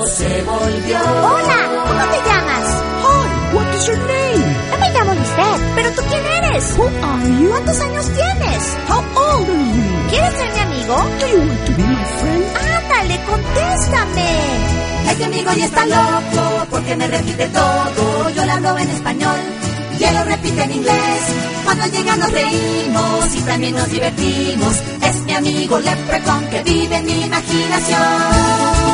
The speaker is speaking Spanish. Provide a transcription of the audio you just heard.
loco se volvió. Hola, ¿cómo te llamas? Hi, what is your name? Yo me llamo Lisette. ¿Pero tú quién eres? Who are you? ¿Cuántos años tienes? How old are you? ¿Quieres ser mi amigo? Do you want to be my friend? Ándale, contéstame. Este amigo ya está loco porque me repite todo. Yo le hablo en español y él lo repite en inglés. Cuando llega nos reímos y también nos divertimos. Es mi amigo Leprechaun que vive en mi imaginación.